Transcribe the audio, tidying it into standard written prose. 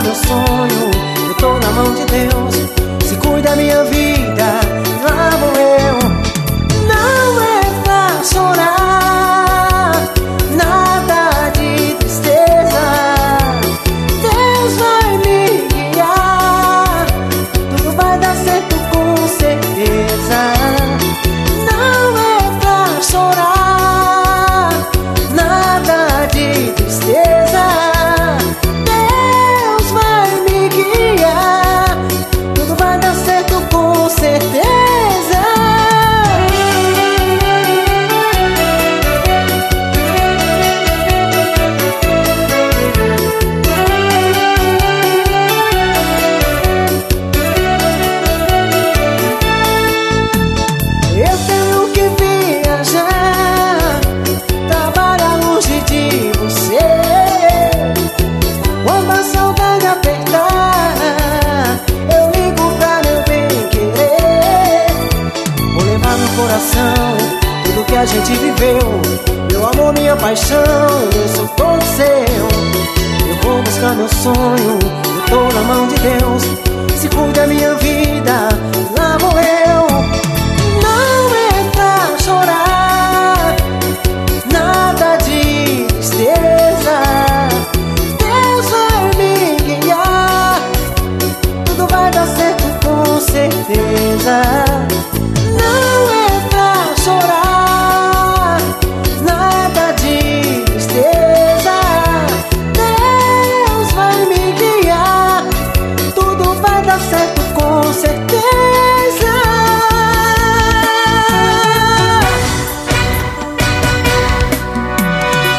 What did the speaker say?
meu sonho, eu tô na mão de Deus. Se cuida minha vida, lá vou eu. Não é pra chorar, nada de tristeza. Deus vai me guiar, tudo vai dar certo com certeza. Não é pra chorar, nada de tristeza. Deus vai me guiar, tudo vai dar certo com certeza. Eu tenho que viajar, trabalhar longe de você. Quando a saudade apertar, eu ligo pra meu bem querer. Vou levar no coração tudo que a gente viveu, meu amor, minha paixão, eu sou todo seu. Eu vou buscar meu sonho, eu tô na mão de Deus. Se cuida minha vida, lá vou eu. Não é pra chorar, nada de tristeza. Deus vai me guiar, tudo vai dar certo com certeza. Não é pra chorar, nada de tristeza. Deus vai me guiar, tudo vai dar certo